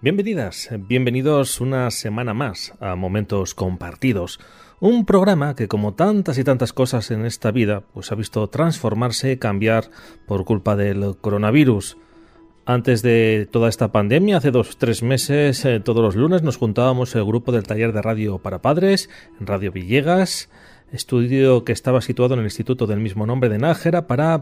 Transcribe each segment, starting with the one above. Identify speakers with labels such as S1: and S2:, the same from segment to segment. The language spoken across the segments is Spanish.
S1: Bienvenidas, bienvenidos una semana más a Momentos Compartidos, un programa que, como tantas y tantas cosas en esta vida, pues ha visto transformarse, cambiar por culpa del coronavirus. Antes de toda esta pandemia, hace 2-3 meses, todos los lunes nos juntábamos el grupo del taller de radio para padres en Radio Villegas, estudio que estaba situado en el instituto del mismo nombre de Nájera, para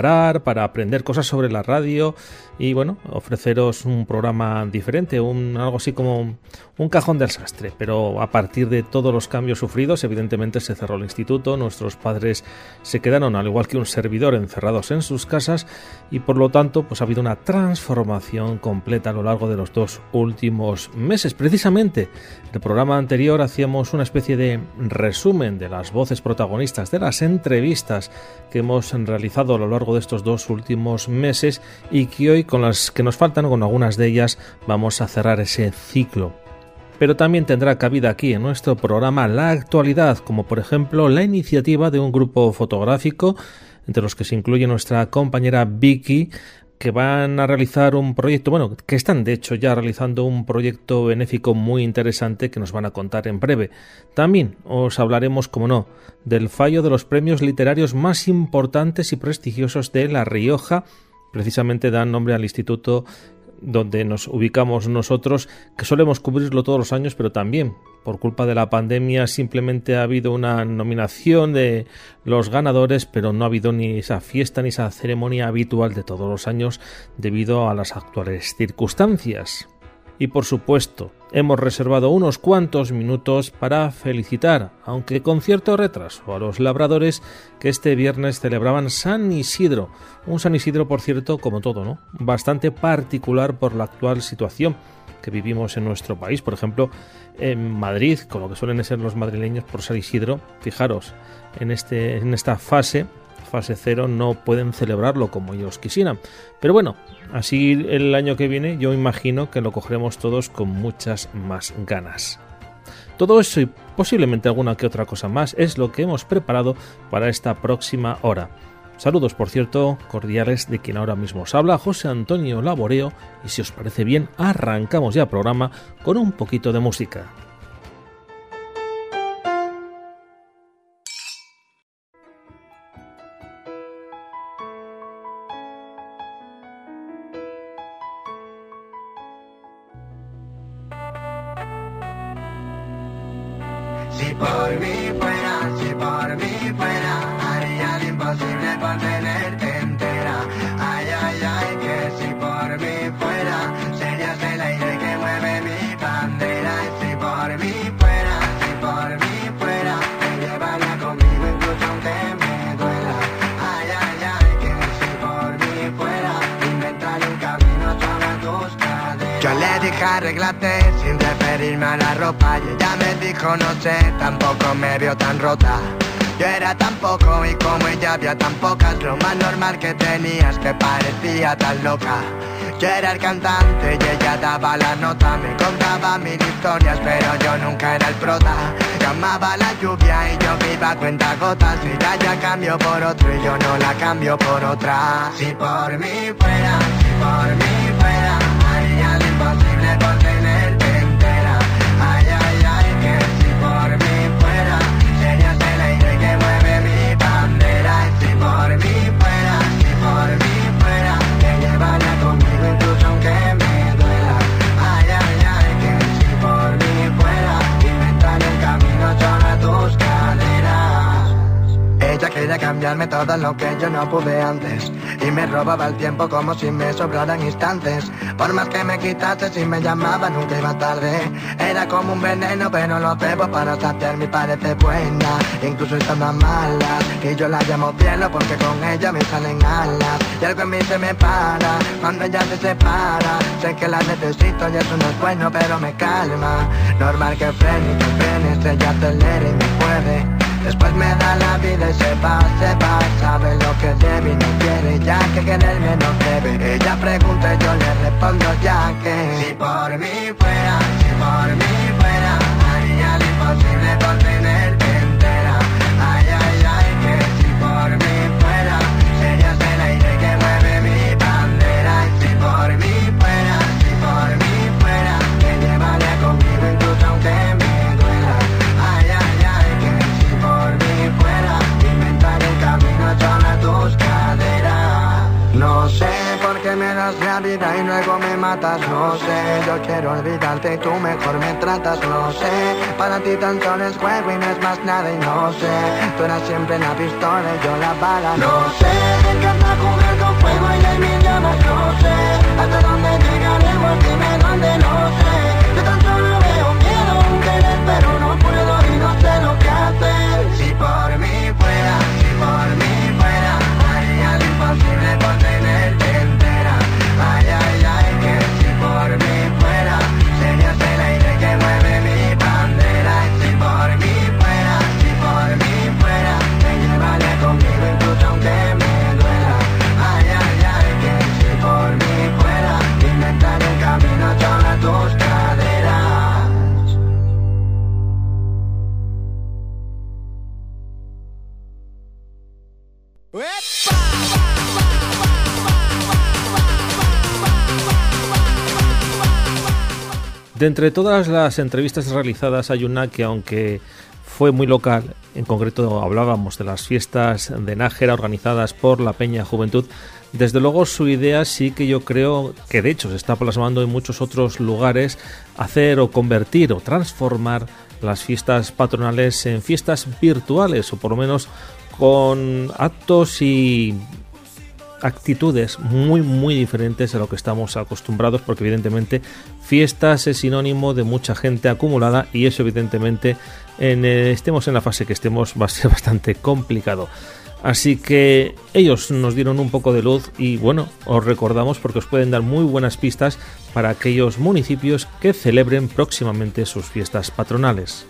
S1: aprender cosas sobre la radio y, bueno, ofreceros un programa diferente, algo así como un cajón del sastre. Pero a partir de todos los cambios sufridos, evidentemente se cerró el instituto, nuestros padres se quedaron, al igual que un servidor, encerrados en sus casas y, por lo tanto, pues ha habido una transformación completa a lo largo de los 2 últimos meses. Precisamente, en el programa anterior hacíamos una especie de resumen de las voces protagonistas de las entrevistas que hemos realizado a lo largo de estos 2 últimos meses y que hoy, con las que nos faltan, con algunas de ellas, vamos a cerrar ese ciclo. Pero también tendrá cabida aquí en nuestro programa la actualidad, como por ejemplo la iniciativa de un grupo fotográfico, entre los que se incluye nuestra compañera Vicky, que van a realizar un proyecto, que están de hecho ya realizando un proyecto benéfico muy interesante que nos van a contar en breve. También os hablaremos, como no, del fallo de los premios literarios más importantes y prestigiosos de La Rioja. Precisamente dan nombre al instituto donde nos ubicamos nosotros, que solemos cubrirlo todos los años, pero también por culpa de la pandemia simplemente ha habido una nominación de los ganadores, pero no ha habido ni esa fiesta ni esa ceremonia habitual de todos los años debido a las actuales circunstancias. Y por supuesto, hemos reservado unos cuantos minutos para felicitar, aunque con cierto retraso, a los labradores que este viernes celebraban San Isidro. Un San Isidro, por cierto, como todo, ¿no?, bastante particular por la actual situación que vivimos en nuestro país. Por ejemplo, en Madrid, con lo que suelen ser los madrileños por San Isidro, fijaros, en esta fase 0 no pueden celebrarlo como ellos quisieran. Pero bueno, así el año que viene yo imagino que lo cogeremos todos con muchas más ganas. Todo eso y posiblemente alguna que otra cosa más es lo que hemos preparado para esta próxima hora. Saludos, por cierto, cordiales de quien ahora mismo os habla, José Antonio Laboreo, y si os parece bien, arrancamos ya el programa con un poquito de música.
S2: Si por mí fuera, haría lo imposible por tenerte entera. Ay, ay, ay, que si por mí fuera, serías el aire que mueve mi bandera. Y si por mí fuera, te llevaría conmigo incluso aunque me duela. Ay, ay, ay, que si por mí fuera, inventaría un camino sobre tus caderas. Yo le dije arréglate sin referirme a la ropa y ella me dijo no sé, tampoco me vio tan rota. Yo era tan poco y como ella había tan pocas, lo más normal que tenías que parecía tan loca. Yo era el cantante y ella daba la nota, me contaba 1000 historias pero yo nunca era el prota. Llamaba la lluvia y yo me iba a cuentagotas, mira ya cambio por otro y yo no la cambio por otra. Si por mí fuera, haría lo imposible por tenerte entera. Ay, ay, ay, que si por mí fuera, serías el aire que mueve mi bandera. Y si por mí fuera, te llevaría conmigo incluso aunque me duela. Ay, ay, ay, que si por mí fuera, inventaría un camino sobre tus caderas. Ella quería cambiarme todo lo que yo no pude antes y me robaba el tiempo como si me sobraran instantes. Por más que me quitaste, si me llamaba nunca iba tarde. Era como un veneno pero lo bebo para saciarme y parece buena, incluso estando mala. Y yo la llamo cielo porque con ella me salen alas. Y algo en mí se me para cuando ella se separa. Sé que la necesito y eso no es bueno pero me calma. Normal que frene y que frenes, ella acelera y me puede. Después me da la vida y se va, sabe lo que debe y no quiere ya que quererme no debe. Ella pregunta y yo le respondo ya que si por mí fuera, haría lo imposible por tenerte entera. Ay, ay, ay, que si por mí fuera, serías el aire que mueve mi bandera. Y si por mí fuera, matas, no sé. Yo quiero olvidarte y tú mejor me tratas, no sé. Para ti tan solo es juego y no es más nada y no sé. Tú eras siempre la pistola y yo la bala, no sé. Me encanta jugar con fuego y hay mil llamas, no sé. Hasta dónde llegaremos, dime dónde, no sé. Yo tan solo veo miedo, un querer, pero no puedo y no sé lo que hacer. Si por mí fuera, si por mí fuera, haría lo imposible por tenerte entera. Ay, ay, ay, que si por mí fuera, serías el aire que mueve mi bandera. Y si por mí fuera, si por mí fuera, te llevaría conmigo incluso aunque me duela. Ay, ay, ay, que si por mí fuera, inventaré el camino sobre tus caderas.
S1: De entre todas las entrevistas realizadas hay una que, aunque fue muy local, en concreto hablábamos de las fiestas de Nájera organizadas por la Peña Juventud. Desde luego su idea sí que yo creo que de hecho se está plasmando en muchos otros lugares, hacer o convertir o transformar las fiestas patronales en fiestas virtuales, o por lo menos con actos y actitudes muy diferentes a lo que estamos acostumbrados, porque evidentemente fiestas es sinónimo de mucha gente acumulada y eso evidentemente estemos en la fase que estemos va a ser bastante complicado. Así que ellos nos dieron un poco de luz y bueno, os recordamos porque os pueden dar muy buenas pistas para aquellos municipios que celebren próximamente sus fiestas patronales.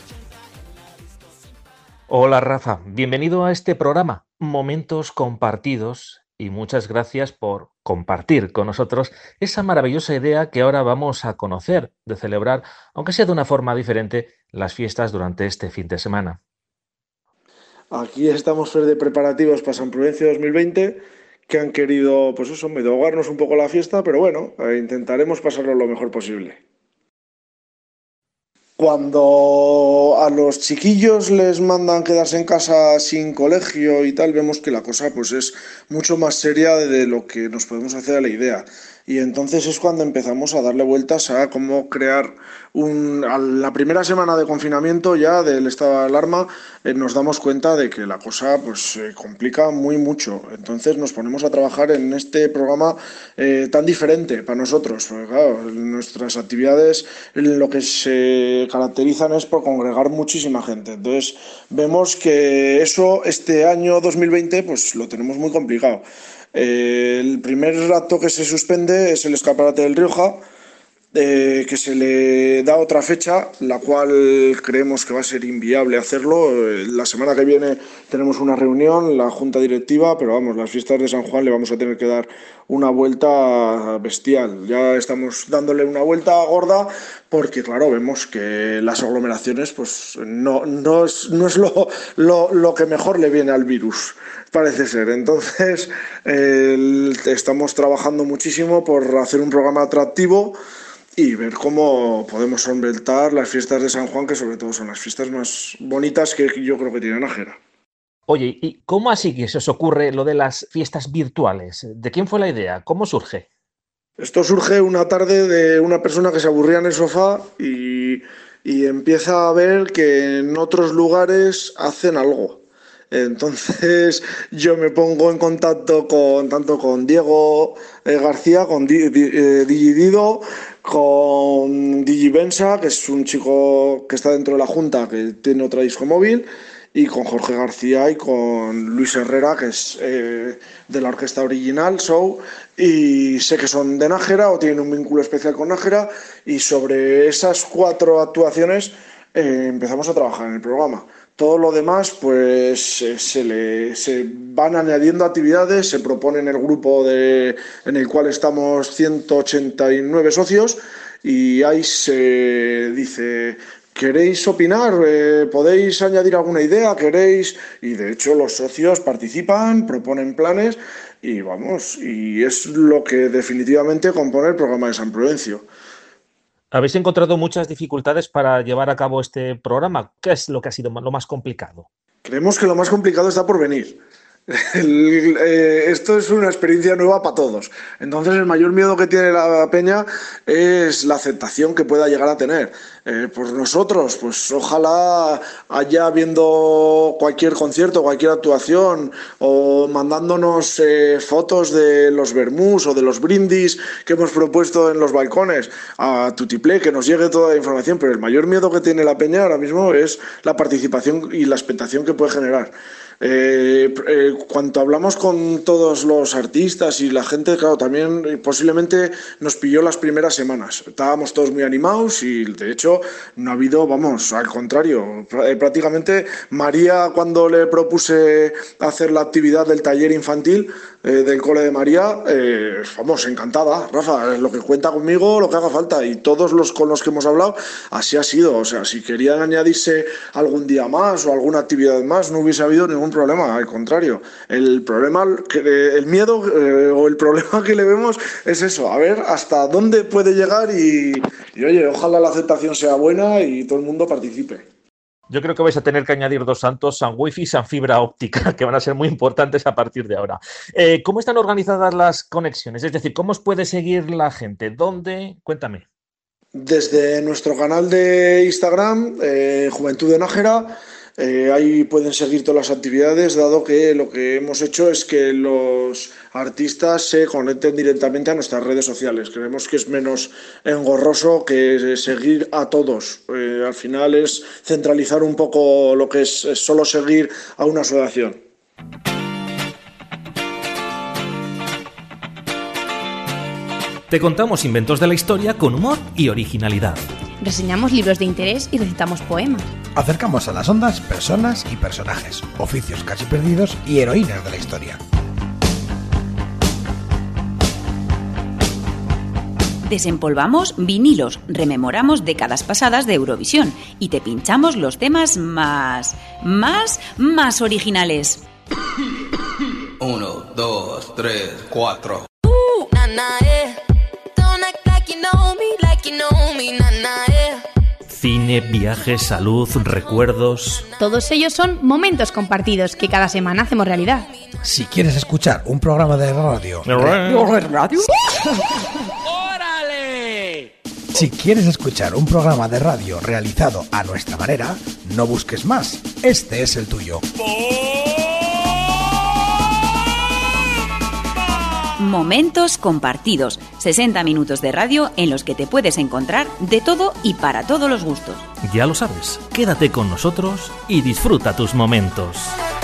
S1: Hola Rafa, bienvenido a este programa Momentos Compartidos y muchas gracias por compartir con nosotros esa maravillosa idea que ahora vamos a conocer de celebrar, aunque sea de una forma diferente, las fiestas durante este fin de semana.
S3: Aquí estamos de preparativos para San Prudencio 2020, que han querido, pues eso, medio ahogarnos un poco la fiesta, pero bueno, intentaremos pasarlo lo mejor posible. Cuando a los chiquillos les mandan quedarse en casa sin colegio y tal, vemos que la cosa pues es mucho más seria de lo que nos podemos hacer a la idea. Y entonces es cuando empezamos a darle vueltas a cómo crear a la primera semana de confinamiento ya del estado de alarma, nos damos cuenta de que la cosa pues se complica muy mucho. Entonces nos ponemos a trabajar en este programa tan diferente para nosotros. Porque claro, nuestras actividades lo que se caracterizan es por congregar muchísima gente. Entonces vemos que eso este año 2020 pues lo tenemos muy complicado. El primer acto que se suspende es el escaparate del Rioja, que se le da otra fecha, la cual creemos que va a ser inviable hacerlo. La semana que viene tenemos una reunión, la junta directiva, pero vamos, las fiestas de San Juan le vamos a tener que dar una vuelta bestial. Ya estamos dándole una vuelta gorda porque, claro, vemos que las aglomeraciones pues no es lo que mejor le viene al virus, parece ser. Entonces, estamos trabajando muchísimo por hacer un programa atractivo y ver cómo podemos solventar las fiestas de San Juan, que sobre todo son las fiestas más bonitas que yo creo que tiene Nájera.
S1: Oye, ¿y cómo así que se os ocurre lo de las fiestas virtuales? ¿De quién fue la idea? ¿Cómo surge?
S3: Esto surge una tarde de una persona que se aburría en el sofá y empieza a ver que en otros lugares hacen algo. Entonces yo me pongo en contacto tanto con Diego García, con Digidido, con Digibensa, que es un chico que está dentro de la Junta, que tiene otra disco móvil, y con Jorge García y con Luis Herrera, que es de la orquesta original, Show, y sé que son de Nájera o tienen un vínculo especial con Nájera, y sobre esas 4 actuaciones empezamos a trabajar en el programa. Todo lo demás, pues se van añadiendo actividades, se propone en el grupo en el cual estamos 189 socios y ahí se dice: ¿queréis opinar? ¿Podéis añadir alguna idea? ¿Queréis? Y de hecho los socios participan, proponen planes y vamos, y es lo que definitivamente compone el programa de San Prudencio.
S1: ¿Habéis encontrado muchas dificultades para llevar a cabo este programa? ¿Qué es lo que ha sido lo más complicado?
S3: Creemos que lo más complicado está por venir. Esto es una experiencia nueva para todos. Entonces el mayor miedo que tiene la peña es la aceptación que pueda llegar a tener. Por nosotros, pues ojalá haya viendo cualquier concierto, cualquier actuación o mandándonos fotos de los vermús o de los brindis que hemos propuesto en los balcones a Tutiplay, que nos llegue toda la información. Pero el mayor miedo que tiene la peña ahora mismo es la participación y la expectación que puede generar. Cuando hablamos con todos los artistas y la gente, claro, también posiblemente nos pilló las primeras semanas. Estábamos todos muy animados y de hecho no ha habido, vamos, al contrario, prácticamente María, cuando le propuse hacer la actividad del taller infantil del cole de María, vamos, encantada, Rafa, lo que cuenta conmigo, lo que haga falta, y todos los con los que hemos hablado, así ha sido. O sea, si querían añadirse algún día más o alguna actividad más, no hubiese habido ningún problema, al contrario. El problema, el miedo o el problema que le vemos es eso, a ver hasta dónde puede llegar y oye, ojalá la aceptación sea buena y todo el mundo participe.
S1: Yo creo que vais a tener que añadir dos santos, San Wi-Fi y San Fibra Óptica, que van a ser muy importantes a partir de ahora. ¿Cómo están organizadas las conexiones? Es decir, ¿cómo os puede seguir la gente? ¿Dónde? Cuéntame.
S3: Desde nuestro canal de Instagram, Juventud de Nájera, ahí pueden seguir todas las actividades, dado que lo que hemos hecho es que los artistas se conecten directamente a nuestras redes sociales. Creemos que es menos engorroso que seguir a todos. Al final es centralizar un poco lo que es solo seguir a una asociación.
S1: Te contamos inventos de la historia con humor y originalidad.
S4: Reseñamos libros de interés y recitamos poemas.
S5: Acercamos a las ondas personas y personajes, oficios casi perdidos y heroínas de la historia.
S6: Desempolvamos vinilos, rememoramos décadas pasadas de Eurovisión y te pinchamos los temas más originales.
S7: 1, 2, 3, 4.
S1: Cine, viajes, salud, recuerdos.
S4: Todos ellos son momentos compartidos que cada semana hacemos realidad.
S5: Si quieres escuchar un programa de radio...
S6: ¿Radio?
S5: Si quieres escuchar un programa de radio realizado a nuestra manera, no busques más. Este es el tuyo.
S6: Momentos compartidos. 60 minutos de radio en los que te puedes encontrar de todo y para todos los gustos.
S1: Ya lo sabes, quédate con nosotros y disfruta tus momentos.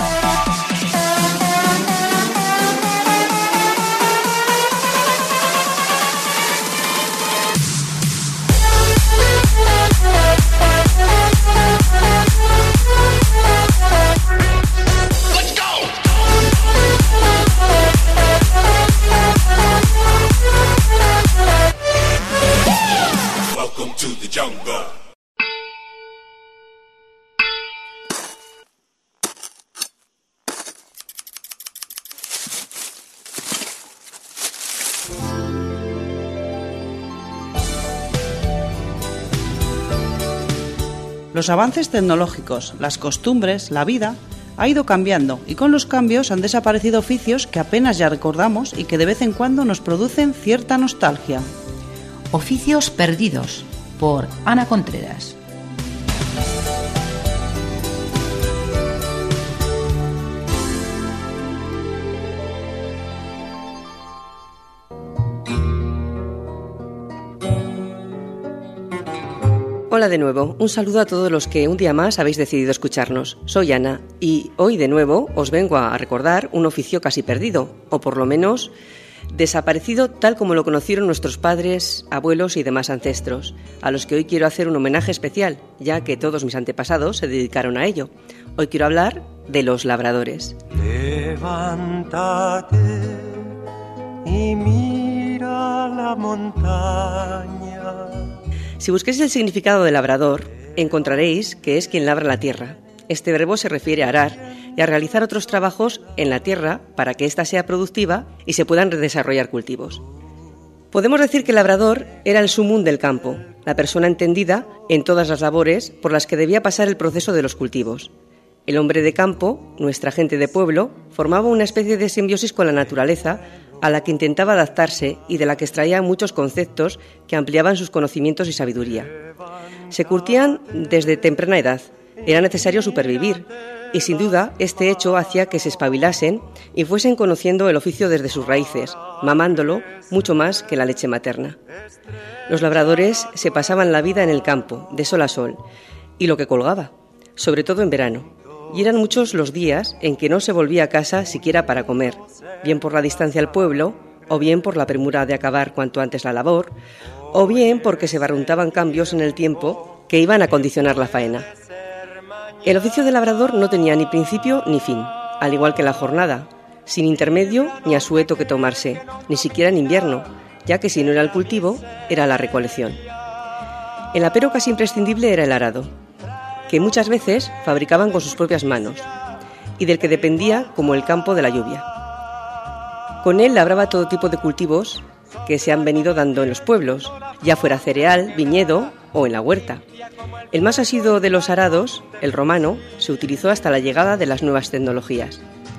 S8: Los avances tecnológicos, las costumbres, la vida ha ido cambiando y con los cambios han desaparecido oficios que apenas ya recordamos y que de vez en cuando nos producen cierta nostalgia.
S9: Oficios perdidos, por Ana Contreras.
S10: Hola de nuevo, un saludo a todos los que un día más habéis decidido escucharnos. Soy Ana y hoy de nuevo os vengo a recordar un oficio casi perdido, o por lo menos desaparecido tal como lo conocieron nuestros padres, abuelos y demás ancestros, a los que hoy quiero hacer un homenaje especial, ya que todos mis antepasados se dedicaron a ello. Hoy quiero hablar de los labradores.
S2: Levántate y mira la montaña.
S10: Si busquéis el significado de labrador, encontraréis que es quien labra la tierra. Este verbo se refiere a arar y a realizar otros trabajos en la tierra para que ésta sea productiva y se puedan desarrollar cultivos. Podemos decir que el labrador era el sumum del campo, la persona entendida en todas las labores por las que debía pasar el proceso de los cultivos. El hombre de campo, nuestra gente de pueblo, formaba una especie de simbiosis con la naturaleza a la que intentaba adaptarse y de la que extraía muchos conceptos que ampliaban sus conocimientos y sabiduría. Se curtían desde temprana edad, era necesario supervivir, y sin duda este hecho hacía que se espabilasen y fuesen conociendo el oficio desde sus raíces, mamándolo mucho más que la leche materna. Los labradores se pasaban la vida en el campo, de sol a sol, y lo que colgaba, sobre todo en verano, y eran muchos los días en que no se volvía a casa siquiera para comer, bien por la distancia al pueblo, o bien por la premura de acabar cuanto antes la labor, o bien porque se barruntaban cambios en el tiempo que iban a condicionar la faena. El oficio de labrador no tenía ni principio ni fin, al igual que la jornada, sin intermedio ni asueto que tomarse, ni siquiera en invierno, ya que si no era el cultivo, era la recolección. El apero casi imprescindible era el arado, que muchas veces fabricaban con sus propias manos, y del que dependía como el campo de la lluvia. Con él labraba todo tipo de cultivos que se han venido dando en los pueblos, ya fuera cereal, viñedo o en la huerta. El más asiduo de los arados, el romano, se utilizó hasta la llegada de las nuevas tecnologías.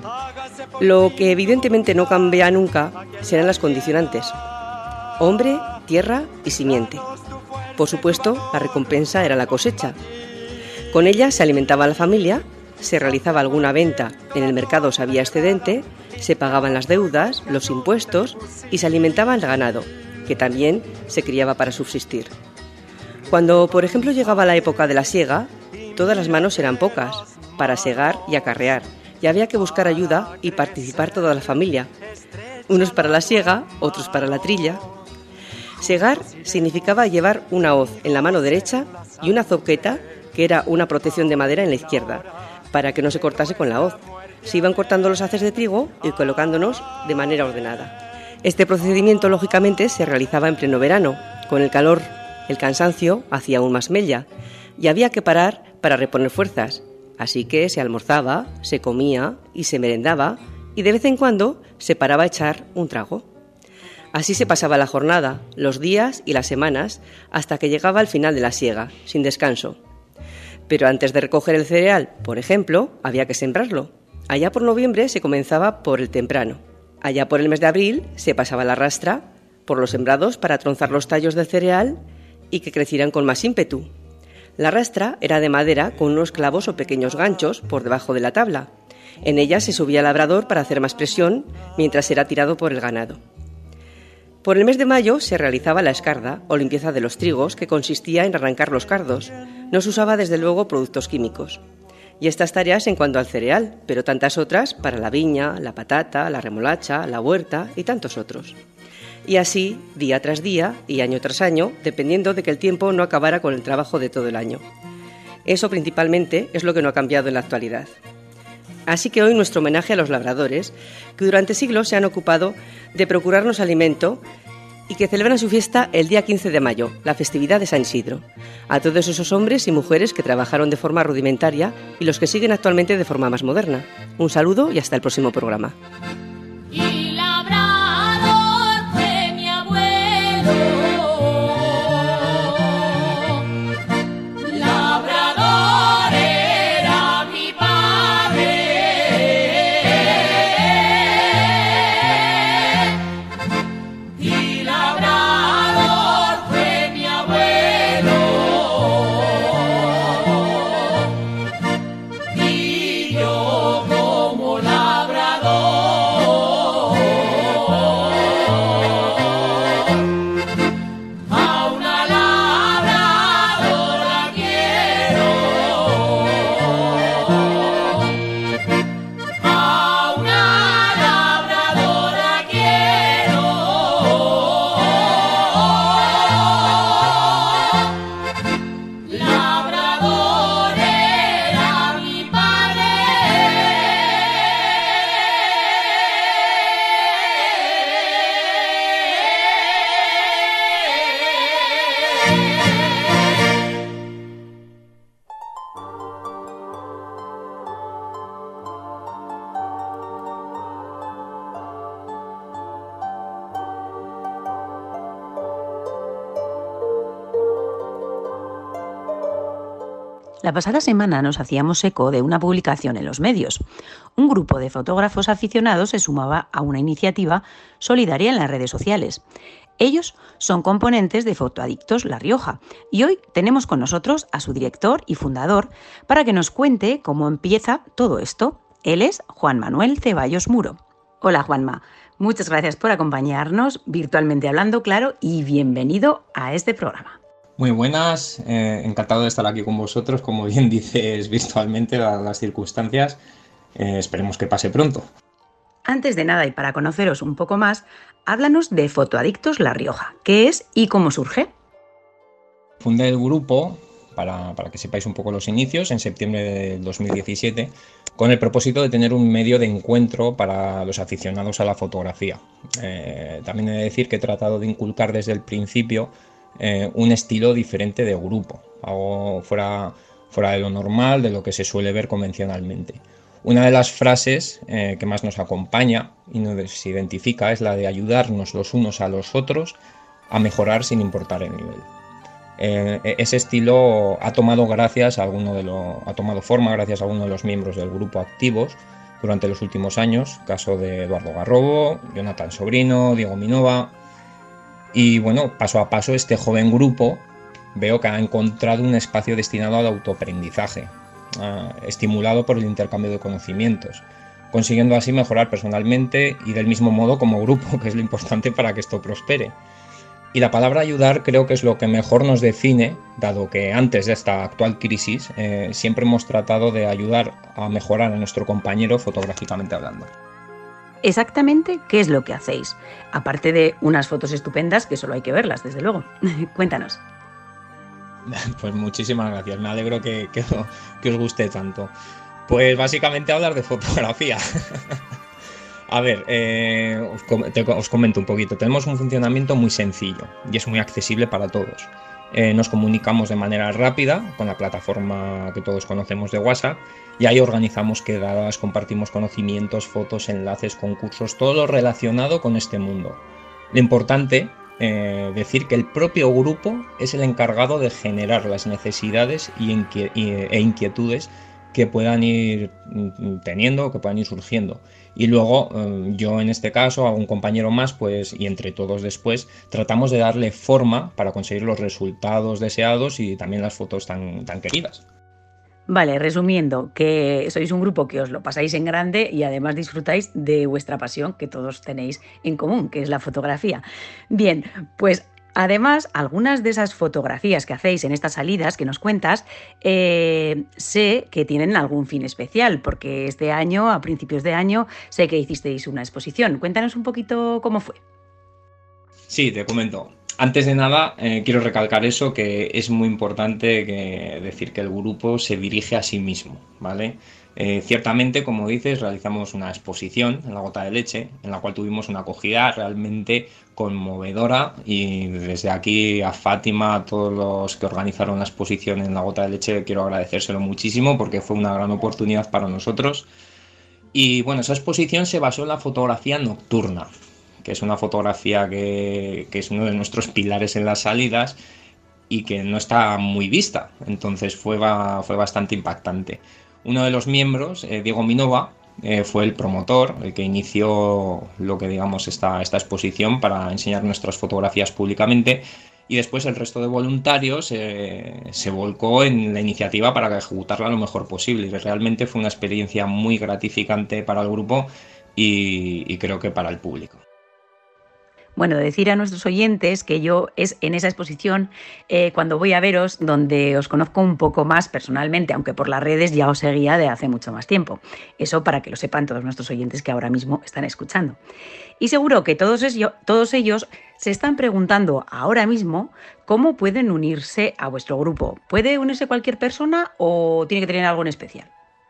S10: Lo que evidentemente no cambia nunca serán las condicionantes: hombre, tierra y simiente. Por supuesto, la recompensa era la cosecha. Con ella se alimentaba la familia, se realizaba alguna venta en el mercado si había excedente, se pagaban las deudas, los impuestos y se alimentaba el ganado, que también se criaba para subsistir. Cuando, por ejemplo, llegaba la época de la siega, todas las manos eran pocas para segar y acarrear, y había que buscar ayuda y participar toda la familia. Unos para la siega, otros para la trilla. Segar significaba llevar una hoz en la mano derecha y una zoqueta, que era una protección de madera, en la izquierda, para que no se cortase con la hoz. Se iban cortando los haces de trigo y colocándonos de manera ordenada. Este procedimiento, lógicamente, se realizaba en pleno verano. Con el calor, el cansancio hacía aún más mella y había que parar para reponer fuerzas. Así que se almorzaba, se comía y se merendaba, y de vez en cuando se paraba a echar un trago. Así se pasaba la jornada, los días y las semanas, hasta que llegaba el final de la siega, sin descanso. Pero antes de recoger el cereal, por ejemplo, había que sembrarlo. Allá por noviembre se comenzaba por el temprano. Allá por el mes de abril se pasaba la rastra por los sembrados para tronzar los tallos del cereal y que crecieran con más ímpetu. La rastra era de madera con unos clavos o pequeños ganchos por debajo de la tabla. En ella se subía el labrador para hacer más presión mientras era tirado por el ganado. Por el mes de mayo se realizaba la escarda o limpieza de los trigos, que consistía en arrancar los cardos. No se usaba desde luego productos químicos. Y estas tareas en cuanto al cereal, pero tantas otras para la viña, la patata, la remolacha, la huerta y tantos otros. Y así, día tras día y año tras año, dependiendo de que el tiempo no acabara con el trabajo de todo el año. Eso principalmente es lo que no ha cambiado en la actualidad. Así que hoy nuestro homenaje a los labradores, que durante siglos se han ocupado de procurarnos alimento y que celebran su fiesta el día 15 de mayo, la festividad de San Isidro. A todos esos hombres y mujeres que trabajaron de forma rudimentaria y los que siguen actualmente de forma más moderna. Un saludo y hasta el próximo programa.
S11: Como labrador
S6: La pasada semana nos hacíamos eco de una publicación en los medios. Un grupo de fotógrafos aficionados se sumaba a una iniciativa solidaria en las redes sociales. Ellos son componentes de Fotoadictos La Rioja y hoy tenemos con nosotros a su director y fundador para que nos cuente cómo empieza todo esto. Él es Juan Manuel Ceballos Muro. Hola Juanma, muchas gracias por acompañarnos, virtualmente hablando, claro, y bienvenido a este programa.
S11: Muy buenas, encantado de estar aquí con vosotros, como bien dices, virtualmente, dadas las circunstancias. Esperemos que pase pronto.
S6: Antes de nada y para conoceros un poco más, háblanos de Fotoadictos La Rioja. ¿Qué es y cómo surge?
S11: Fundé el grupo, para que sepáis un poco los inicios, en septiembre de 2017, con el propósito de tener un medio de encuentro para los aficionados a la fotografía. También he de decir que he tratado de inculcar desde el principio un estilo diferente de grupo, algo fuera de lo normal, de lo que se suele ver convencionalmente. Una de las frases que más nos acompaña y nos identifica es la de ayudarnos los unos a los otros a mejorar sin importar el nivel. Ese estilo ha tomado forma gracias a alguno de los miembros del grupo activos durante los últimos años, caso de Eduardo Garrobo, Jonathan Sobrino, Diego Minova. Y bueno, paso a paso este joven grupo veo que ha encontrado un espacio destinado al autoaprendizaje, estimulado por el intercambio de conocimientos, consiguiendo así mejorar personalmente y del mismo modo como grupo, que es lo importante para que esto prospere. Y la palabra ayudar creo que es lo que mejor nos define, dado que antes de esta actual crisis siempre hemos tratado de ayudar a mejorar a nuestro compañero fotográficamente hablando.
S6: Exactamente, ¿qué es lo que hacéis? Aparte de unas fotos estupendas, que solo hay que verlas, desde luego. Cuéntanos.
S11: Pues muchísimas gracias, me alegro que os guste tanto. Pues básicamente hablar de fotografía. A ver, os comento un poquito. Tenemos un funcionamiento muy sencillo y es muy accesible para todos. Nos comunicamos de manera rápida con la plataforma que todos conocemos de WhatsApp y ahí organizamos quedadas, compartimos conocimientos, fotos, enlaces, concursos, todo lo relacionado con este mundo. Lo importante decir que el propio grupo es el encargado de generar las necesidades e inquietudes que puedan ir teniendo, que puedan ir surgiendo. Y luego yo en este caso, a un compañero más, pues, y entre todos después, tratamos de darle forma para conseguir los resultados deseados y también las fotos tan queridas.
S6: Vale, resumiendo, que sois un grupo que os lo pasáis en grande y además disfrutáis de vuestra pasión que todos tenéis en común, que es la fotografía. Bien, pues además, algunas de esas fotografías que hacéis en estas salidas que nos cuentas, sé que tienen algún fin especial, porque este año, a principios de año, sé que hicisteis una exposición. Cuéntanos un poquito cómo fue.
S11: Sí, te comento. Antes de nada, quiero recalcar eso, que es muy importante decir que el grupo se dirige a sí mismo, ¿vale? Ciertamente, como dices, realizamos una exposición en La Gota de Leche, en la cual tuvimos una acogida realmente conmovedora, y desde aquí a Fátima, a todos los que organizaron la exposición en La Gota de Leche, quiero agradecérselo muchísimo porque fue una gran oportunidad para nosotros. Y bueno, esa exposición se basó en la fotografía nocturna, que es una fotografía que es uno de nuestros pilares en las salidas y que no está muy vista, entonces fue bastante impactante. Uno de los miembros, Diego Minova, fue el promotor, el que inició lo que digamos esta exposición para enseñar nuestras fotografías públicamente, y después el resto de voluntarios se volcó en la iniciativa para ejecutarla lo mejor posible, y realmente fue una experiencia muy gratificante para el grupo y creo que para el público.
S6: Bueno, decir a nuestros oyentes que yo es en esa exposición cuando voy a veros donde os conozco un poco más personalmente, aunque por las redes ya os seguía de hace mucho más tiempo. Eso para que lo sepan todos nuestros oyentes que ahora mismo están escuchando. Y seguro que todos ellos se están preguntando ahora mismo cómo pueden unirse a vuestro grupo. ¿Puede unirse cualquier persona o tiene que tener algo en especial?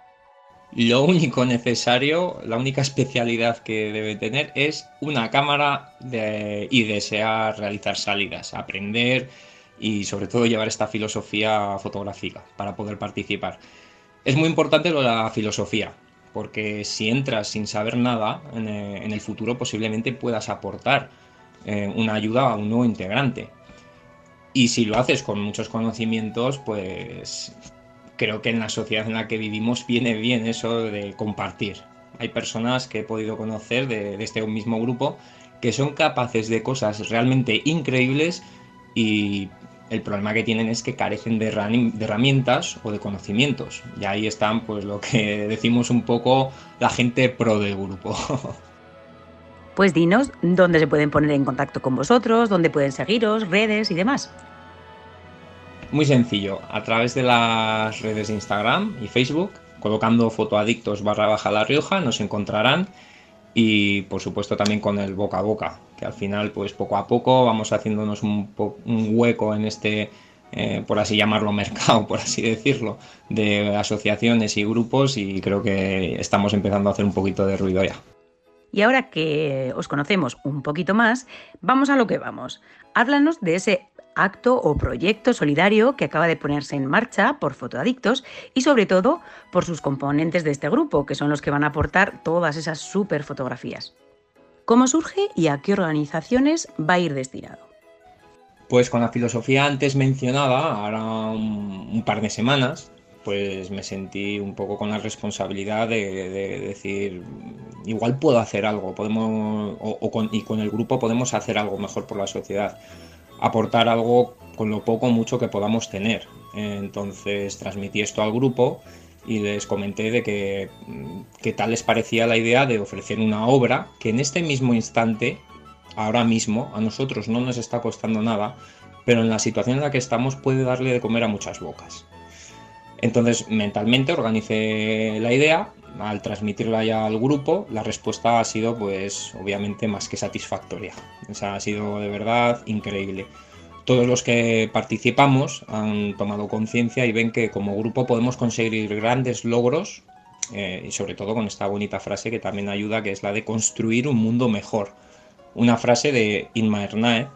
S11: Lo único necesario, la única especialidad que debe tener es una cámara y desear realizar salidas, aprender y sobre todo llevar esta filosofía fotográfica para poder participar. Es muy importante lo de la filosofía, porque si entras sin saber nada, en el futuro posiblemente puedas aportar una ayuda a un nuevo integrante. Y si lo haces con muchos conocimientos, pues creo que en la sociedad en la que vivimos viene bien eso de compartir. Hay personas que he podido conocer de este mismo grupo que son capaces de cosas realmente increíbles y el problema que tienen es que carecen de herramientas o de conocimientos. Y ahí están pues lo que decimos un poco la gente pro del grupo.
S6: Pues dinos dónde se pueden poner en contacto con vosotros, dónde pueden seguiros, redes y demás.
S11: Muy sencillo, a través de las redes de Instagram y Facebook, colocando fotoadictos_La Rioja nos encontrarán, y por supuesto también con el boca a boca, que al final pues poco a poco vamos haciéndonos un hueco en este, por así llamarlo, mercado, por así decirlo, de asociaciones y grupos, y creo que estamos empezando a hacer un poquito de ruido ya.
S6: Y ahora que os conocemos un poquito más, vamos a lo que vamos. Háblanos de ese acto o proyecto solidario que acaba de ponerse en marcha por Fotoadictos y sobre todo por sus componentes de este grupo, que son los que van a aportar todas esas súper fotografías. ¿Cómo surge y a qué organizaciones va a ir destinado?
S11: Pues con la filosofía antes mencionada, ahora un par de semanas, pues me sentí un poco con la responsabilidad de decir, igual puedo hacer algo, y con el grupo podemos hacer algo mejor por la sociedad, aportar algo con lo poco o mucho que podamos tener. Entonces transmití esto al grupo y les comenté de qué tal les parecía la idea de ofrecer una obra que en este mismo instante, ahora mismo, a nosotros no nos está costando nada, pero en la situación en la que estamos puede darle de comer a muchas bocas. Entonces mentalmente organicé la idea. Al transmitirla ya al grupo, la respuesta ha sido pues obviamente más que satisfactoria. O sea, ha sido de verdad increíble. Todos los que participamos han tomado conciencia y ven que como grupo podemos conseguir grandes logros, y sobre todo con esta bonita frase que también ayuda, que es la de construir un mundo mejor. Una frase de Inma Ernaez.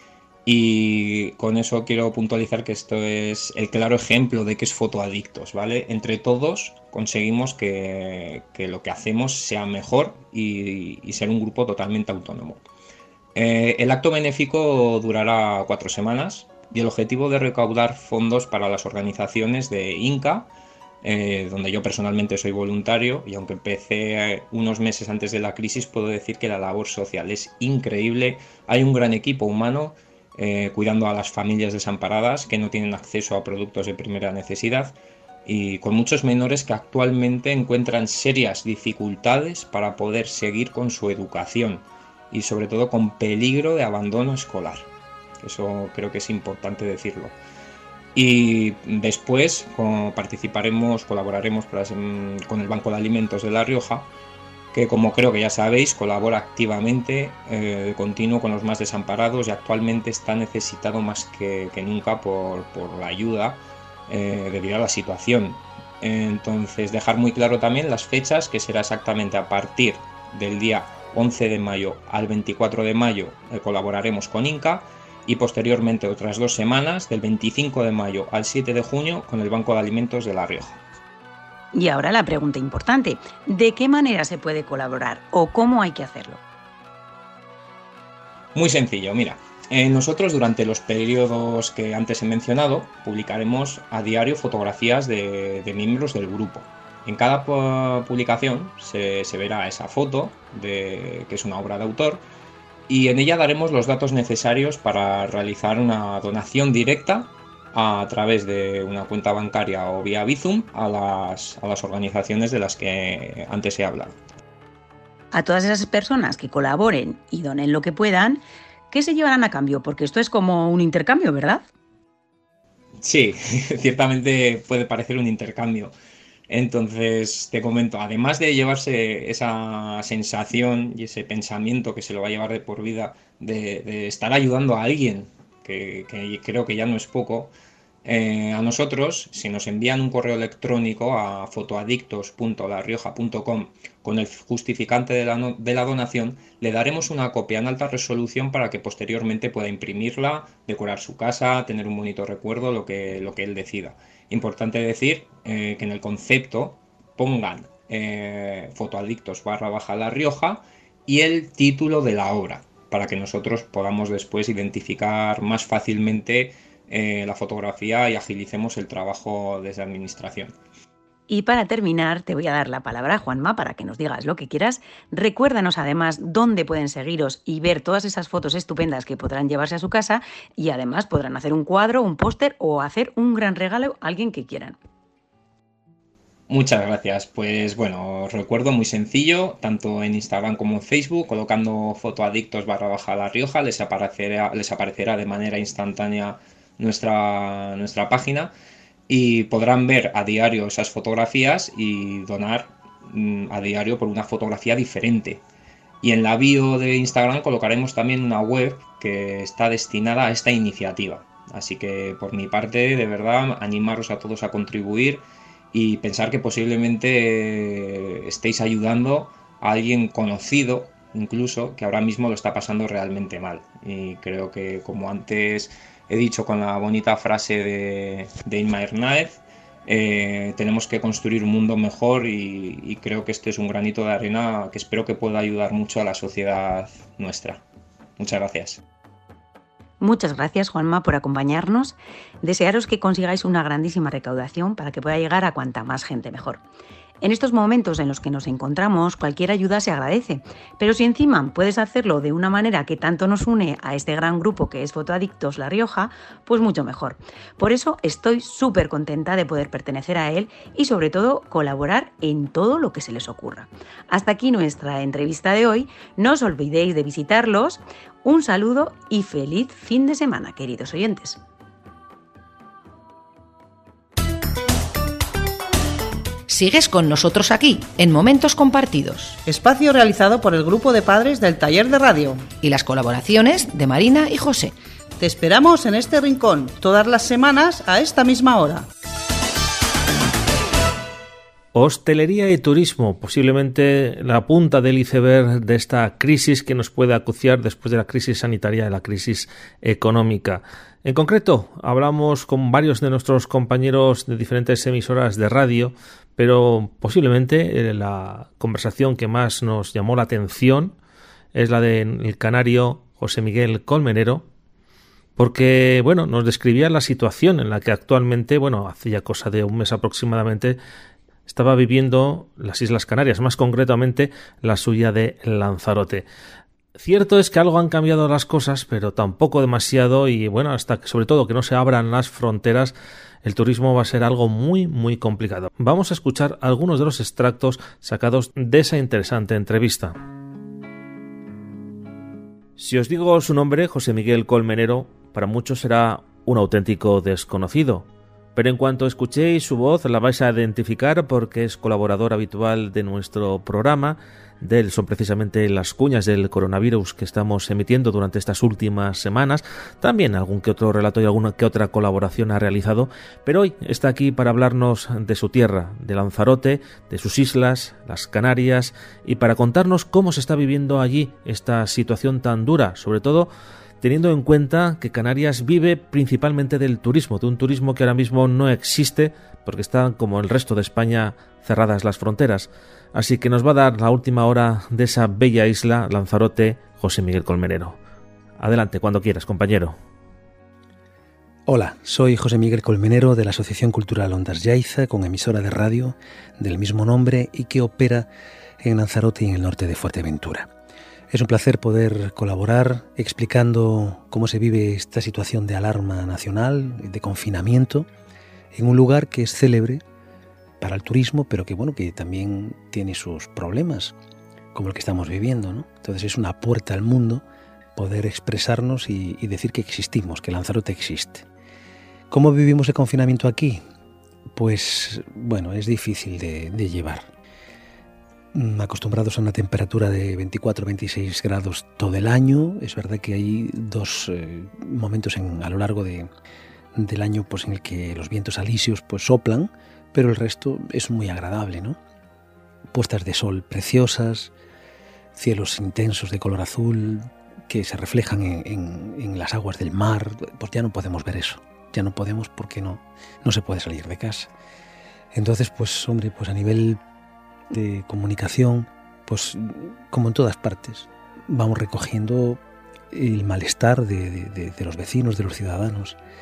S11: Y con eso quiero puntualizar que esto es el claro ejemplo de que es Fotoadictos, ¿vale? Entre todos conseguimos que lo que hacemos sea mejor y ser un grupo totalmente autónomo. El acto benéfico durará 4 semanas y el objetivo de recaudar fondos para las organizaciones de INCA, donde yo personalmente soy voluntario, y aunque empecé unos meses antes de la crisis, puedo decir que la labor social es increíble. Hay un gran equipo humano cuidando a las familias desamparadas que no tienen acceso a productos de primera necesidad, y con muchos menores que actualmente encuentran serias dificultades para poder seguir con su educación y sobre todo con peligro de abandono escolar. Eso creo que es importante decirlo. Y después colaboraremos con el Banco de Alimentos de La Rioja, que como creo que ya sabéis, colabora activamente de continuo con los más desamparados y actualmente está necesitado más que nunca por la ayuda debido a la situación. Entonces, dejar muy claro también las fechas, que será exactamente a partir del día 11 de mayo al 24 de mayo colaboraremos con INCA, y posteriormente otras 2 semanas, del 25 de mayo al 7 de junio, con el Banco de Alimentos de La Rioja.
S6: Y ahora la pregunta importante, ¿de qué manera se puede colaborar o cómo hay que hacerlo?
S11: Muy sencillo, mira, nosotros durante los periodos que antes he mencionado publicaremos a diario fotografías de miembros del grupo. En cada publicación se verá esa foto, que es una obra de autor, y en ella daremos los datos necesarios para realizar una donación directa a través de una cuenta bancaria o vía Bizum a las organizaciones de las que antes he hablado.
S6: A todas esas personas que colaboren y donen lo que puedan, ¿qué se llevarán a cambio? Porque esto es como un intercambio, ¿verdad?
S11: Sí, ciertamente puede parecer un intercambio. Entonces, te comento, además de llevarse esa sensación y ese pensamiento que se lo va a llevar de por vida de estar ayudando a alguien, que creo que ya no es poco, a nosotros, si nos envían un correo electrónico a fotoadictos.larioja.com con el justificante de la donación, le daremos una copia en alta resolución para que posteriormente pueda imprimirla, decorar su casa, tener un bonito recuerdo, lo que él decida. Importante decir que en el concepto pongan fotoadictos_La Rioja y el título de la obra, para que nosotros podamos después identificar más fácilmente la fotografía y agilicemos el trabajo desde administración.
S6: Y para terminar, te voy a dar la palabra, Juanma, para que nos digas lo que quieras. Recuérdanos además dónde pueden seguiros y ver todas esas fotos estupendas que podrán llevarse a su casa, y además podrán hacer un cuadro, un póster o hacer un gran regalo a alguien que quieran.
S11: Muchas gracias. Pues bueno, os recuerdo, muy sencillo, tanto en Instagram como en Facebook, colocando fotoadictos_La Rioja, les aparecerá de manera instantánea nuestra página, y podrán ver a diario esas fotografías y donar a diario por una fotografía diferente. Y en la bio de Instagram colocaremos también una web que está destinada a esta iniciativa. Así que por mi parte, de verdad, animaros a todos a contribuir y pensar que posiblemente estéis ayudando a alguien conocido, incluso, que ahora mismo lo está pasando realmente mal. Y creo que, como antes he dicho con la bonita frase de Inma Hernáez, tenemos que construir un mundo mejor, y creo que este es un granito de arena que espero que pueda ayudar mucho a la sociedad nuestra. Muchas gracias.
S6: Muchas gracias, Juanma, por acompañarnos. Desearos que consigáis una grandísima recaudación para que pueda llegar a cuanta más gente mejor. En estos momentos en los que nos encontramos, cualquier ayuda se agradece, pero si encima puedes hacerlo de una manera que tanto nos une a este gran grupo que es Fotoadictos La Rioja, pues mucho mejor. Por eso estoy súper contenta de poder pertenecer a él y sobre todo colaborar en todo lo que se les ocurra. Hasta aquí nuestra entrevista de hoy. No os olvidéis de visitarlos. Un saludo y feliz fin de semana, queridos oyentes.
S9: Sigues con nosotros aquí, en Momentos Compartidos.
S8: Espacio realizado por el grupo de padres del taller de radio.
S9: Y las colaboraciones de Marina y José.
S8: Te esperamos en este rincón, todas las semanas a esta misma hora.
S1: Hostelería y turismo, posiblemente la punta del iceberg de esta crisis que nos puede acuciar después de la crisis sanitaria y la crisis económica. En concreto, hablamos con varios de nuestros compañeros de diferentes emisoras de radio, pero posiblemente la conversación que más nos llamó la atención es la del canario José Miguel Colmenero, porque nos describía la situación en la que actualmente, hacía cosa de un mes aproximadamente, estaba viviendo las Islas Canarias, más concretamente la suya de Lanzarote. Cierto es que algo han cambiado las cosas, pero tampoco demasiado, y hasta que sobre todo que no se abran las fronteras, el turismo va a ser algo muy, muy complicado. Vamos a escuchar algunos de los extractos sacados de esa interesante entrevista. Si os digo su nombre, José Miguel Colmenero, para muchos será un auténtico desconocido. Pero en cuanto escuchéis su voz la vais a identificar porque es colaborador habitual de nuestro programa. De él son precisamente las cuñas del coronavirus que estamos emitiendo durante estas últimas semanas. También algún que otro relato y alguna que otra colaboración ha realizado. Pero hoy está aquí para hablarnos de su tierra, de Lanzarote, de sus islas, las Canarias, y para contarnos cómo se está viviendo allí esta situación tan dura, sobre todo teniendo en cuenta que Canarias vive principalmente del turismo, de un turismo que ahora mismo no existe porque están, como el resto de España, cerradas las fronteras. Así que nos va a dar la última hora de esa bella isla, Lanzarote, José Miguel Colmenero. Adelante, cuando quieras, compañero.
S12: Hola, soy José Miguel Colmenero de la Asociación Cultural Ondas Yaiza, con emisora de radio del mismo nombre y que opera en Lanzarote y en el norte de Fuerteventura. Es un placer poder colaborar explicando cómo se vive esta situación de alarma nacional, de confinamiento, en un lugar que es célebre para el turismo, pero que también tiene sus problemas, como el que estamos viviendo, ¿no? Entonces es una puerta al mundo poder expresarnos y decir que existimos, que Lanzarote existe. ¿Cómo vivimos el confinamiento aquí? Pues es difícil de llevar. Acostumbrados a una temperatura de 24-26 grados todo el año. Es verdad que hay dos momentos a lo largo del año en el que los vientos alisios soplan, pero el resto es muy agradable, ¿no? Puestas de sol preciosas, cielos intensos de color azul que se reflejan en las aguas del mar. Pues ya no podemos ver eso, ya no podemos porque no se puede salir de casa. Entonces, a nivel de comunicación, como en todas partes, vamos recogiendo el malestar de los vecinos, de los ciudadanos.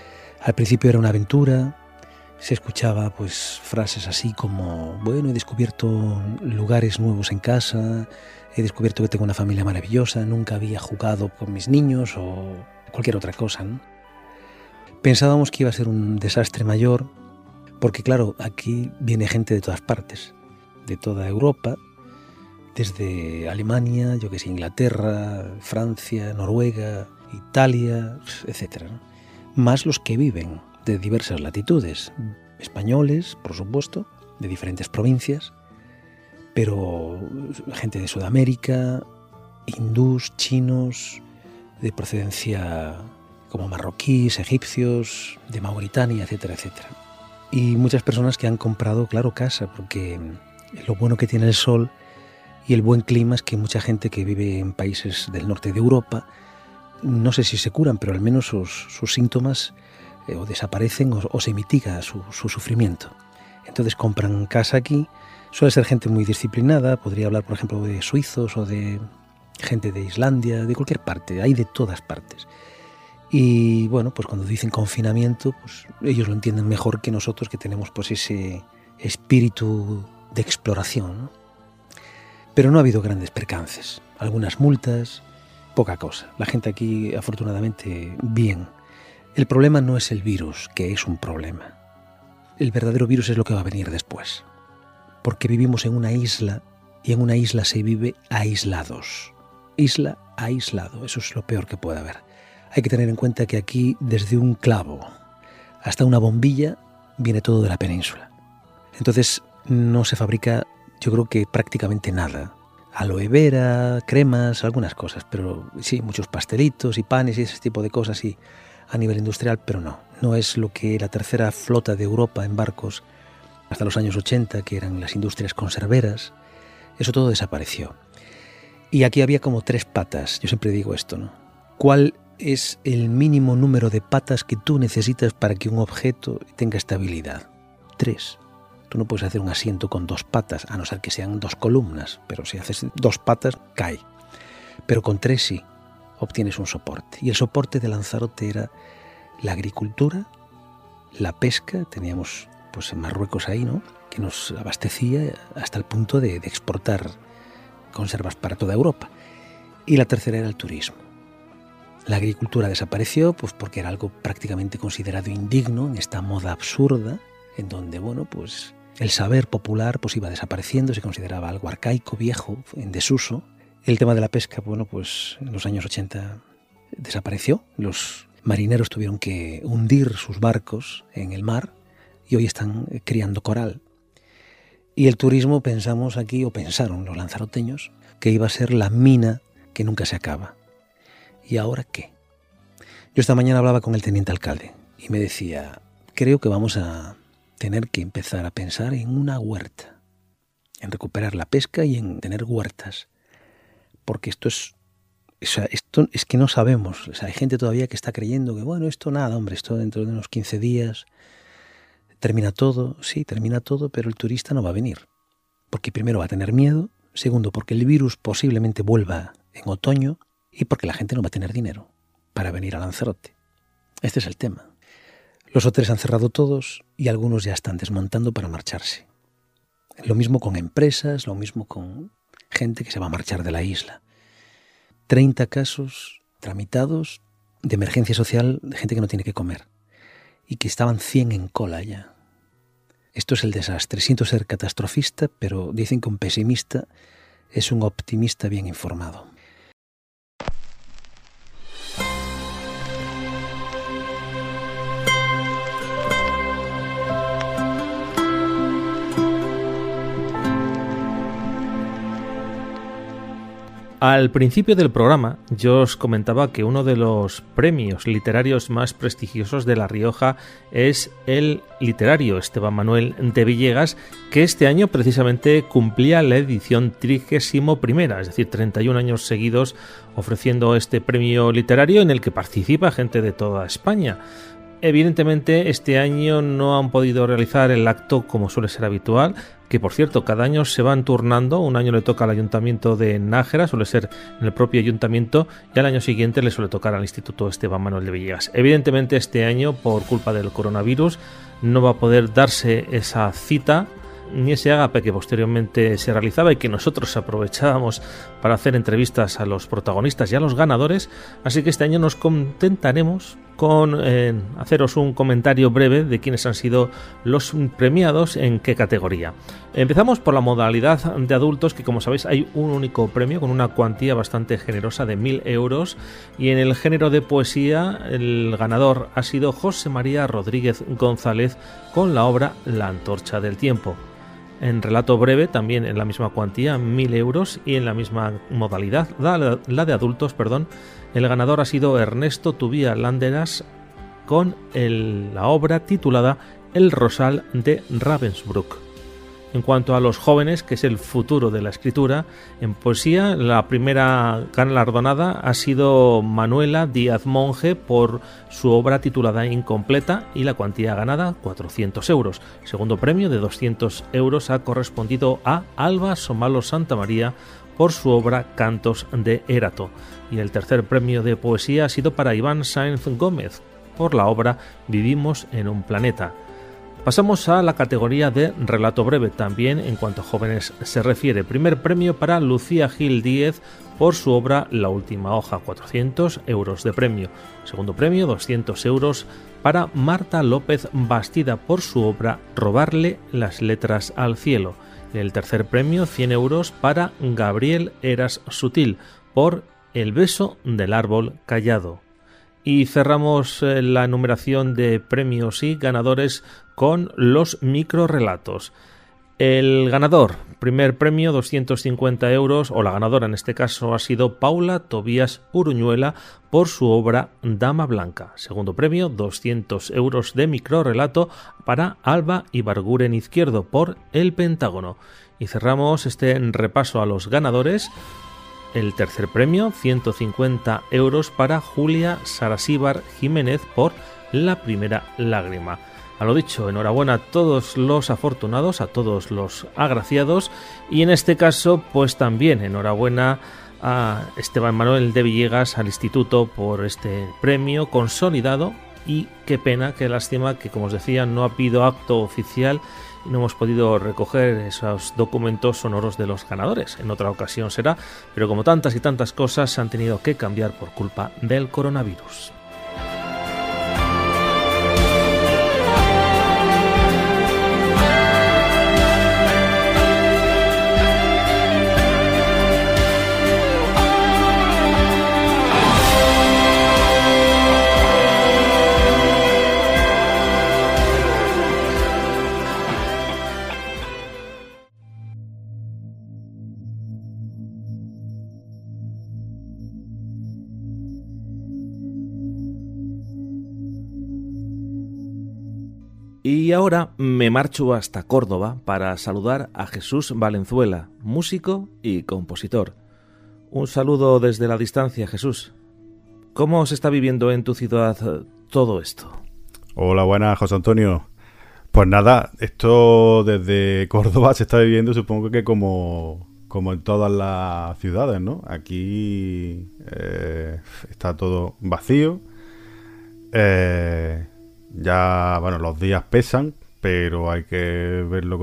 S12: Al principio era una aventura, se escuchaba pues frases así como, bueno, he descubierto lugares nuevos en casa, he descubierto que tengo una familia maravillosa, nunca había jugado con mis niños o cualquier otra cosa, ¿no? Pensábamos que iba a ser un desastre mayor, porque claro, aquí viene gente de todas partes, de toda Europa, desde Alemania, yo que sé, Inglaterra, Francia, Noruega, Italia, etc., ¿no? Más los que viven de diversas latitudes, españoles, por supuesto, de diferentes provincias, pero gente de Sudamérica, hindús, chinos, de procedencia como marroquíes, egipcios, de Mauritania, etcétera, etcétera. Y muchas personas que han comprado, claro, casa, porque lo bueno que tiene el sol y el buen clima es que mucha gente que vive en países del norte de Europa, no sé si se curan, pero al menos sus síntomas o desaparecen o se mitiga su sufrimiento. Entonces compran casa aquí. Suele ser gente muy disciplinada, podría hablar por ejemplo de suizos o de gente de Islandia, de cualquier parte, hay de todas partes. Y bueno, pues cuando dicen confinamiento, pues ellos lo entienden mejor que nosotros, que tenemos pues ese espíritu de exploración, ¿no? Pero no ha habido grandes percances, algunas multas, poca cosa. La gente aquí afortunadamente bien. El problema no es el virus, que es un problema. El verdadero virus es lo que va a venir después. Porque vivimos en una isla y en una isla se vive aislados. Isla aislado, eso es lo peor que puede haber. Hay que tener en cuenta que aquí desde un clavo hasta una bombilla viene todo de la península. Entonces no se fabrica, yo creo que prácticamente nada. Aloe vera, cremas, algunas cosas, pero sí, muchos pastelitos y panes y ese tipo de cosas y a nivel industrial, pero no es lo que la tercera flota de Europa en barcos hasta los años 80, que eran las industrias conserveras. Eso todo desapareció. Y aquí había como 3 patas, yo siempre digo esto, ¿no? ¿Cuál es el mínimo número de patas que tú necesitas para que un objeto tenga estabilidad? 3. Tú no puedes hacer un asiento con 2 patas, a no ser que sean 2 columnas, pero si haces 2 patas, cae. Pero con 3 sí, obtienes un soporte. Y el soporte de Lanzarote era la agricultura, la pesca, teníamos pues en Marruecos ahí, ¿no?, que nos abastecía hasta el punto de exportar conservas para toda Europa. Y la tercera era el turismo. La agricultura desapareció pues porque era algo prácticamente considerado indigno en esta moda absurda, en donde, bueno, pues el saber popular pues iba desapareciendo, se consideraba algo arcaico, viejo, en desuso. El tema de la pesca, bueno, pues en los años 80 desapareció. Los marineros tuvieron que hundir sus barcos en el mar y hoy están criando coral. Y el turismo pensamos aquí, o pensaron los lanzaroteños, que iba a ser la mina que nunca se acaba. ¿Y ahora qué? Yo esta mañana hablaba con el teniente alcalde y me decía, creo que vamos a tener que empezar a pensar en una huerta, en recuperar la pesca y en tener huertas, porque esto es que no sabemos. O sea, hay gente todavía que está creyendo que, bueno, esto nada, hombre, esto dentro de unos 15 días termina todo. Sí, termina todo, pero el turista no va a venir, porque primero va a tener miedo, segundo, porque el virus posiblemente vuelva en otoño y porque la gente no va a tener dinero para venir a Lanzarote. Este es el tema. Los hoteles han cerrado todos y algunos ya están desmontando para marcharse. Lo mismo con empresas, lo mismo con gente que se va a marchar de la isla. 30 casos tramitados de emergencia social de gente que no tiene que comer y que estaban 100 en cola ya. Esto es el desastre. Siento ser catastrofista, pero dicen que un pesimista es un optimista bien informado.
S1: Al principio del programa yo os comentaba que uno de los premios literarios más prestigiosos de La Rioja es el literario Esteban Manuel de Villegas, que este año precisamente cumplía la edición 31ª, es decir, 31 años seguidos ofreciendo este premio literario en el que participa gente de toda España. Evidentemente este año no han podido realizar el acto como suele ser habitual, que por cierto cada año se van turnando. Un año le toca al Ayuntamiento de Nájera, suele ser en el propio Ayuntamiento, y al año siguiente le suele tocar al Instituto Esteban Manuel de Villegas. Evidentemente este año, por culpa del coronavirus, no va a poder darse esa cita ni ese agape que posteriormente se realizaba y que nosotros aprovechábamos para hacer entrevistas a los protagonistas y a los ganadores. Así que este año nos contentaremos con haceros un comentario breve de quiénes han sido los premiados en qué categoría. Empezamos por la modalidad de adultos, que como sabéis hay un único premio con una cuantía bastante generosa de 1.000 euros, y en el género de poesía el ganador ha sido José María Rodríguez González con la obra La Antorcha del Tiempo. En relato breve, también en la misma cuantía, 1.000 euros, y en la misma modalidad, la de adultos, el ganador ha sido Ernesto Tubía Landeras con la obra titulada El Rosal de Ravensbrück. En cuanto a los jóvenes, que es el futuro de la escritura, en poesía la primera galardonada ha sido Manuela Díaz Monge por su obra titulada Incompleta, y la cuantía ganada 400 euros. El segundo premio de 200 euros ha correspondido a Alba Somalo Santamaría por su obra Cantos de Érato, y el tercer premio de poesía ha sido para Iván Sáenz Gómez por la obra Vivimos en un planeta. Pasamos a la categoría de relato breve, también en cuanto a jóvenes se refiere. Primer premio para Lucía Gil Díez por su obra La última hoja, 400 euros de premio. Segundo premio, 200 euros para Marta López Bastida por su obra Robarle las letras al cielo. Y el tercer premio, 100 euros para Gabriel Eras Sutil por El beso del árbol callado. Y cerramos la enumeración de premios y ganadores con los microrelatos. El ganador, primer premio, 250 euros, o la ganadora en este caso ha sido Paula Tobías Uruñuela por su obra Dama Blanca. Segundo premio, 200 euros de microrelato para Alba Ibarguren Izquierdo por El Pentágono. Y cerramos este repaso a los ganadores. El tercer premio, 150 euros para Julia Sarasíbar Jiménez por La primera lágrima. A lo dicho, enhorabuena a todos los afortunados, a todos los agraciados, y en este caso pues también enhorabuena a Esteban Manuel de Villegas, al Instituto, por este premio consolidado. Y qué pena, qué lástima que, como os decía, no ha habido acto oficial y no hemos podido recoger esos documentos sonoros de los ganadores. En otra ocasión será, pero como tantas y tantas cosas se han tenido que cambiar por culpa del coronavirus. Y ahora me marcho hasta Córdoba para saludar a Jesús Valenzuela, músico y compositor. Un saludo desde la distancia, Jesús. ¿Cómo se está viviendo en tu ciudad todo esto?
S13: Hola, buenas, José Antonio. Pues nada, esto desde Córdoba se está viviendo, supongo que como en todas las ciudades, ¿no? Aquí está todo vacío. Ya, bueno, los días pesan, pero hay que verlo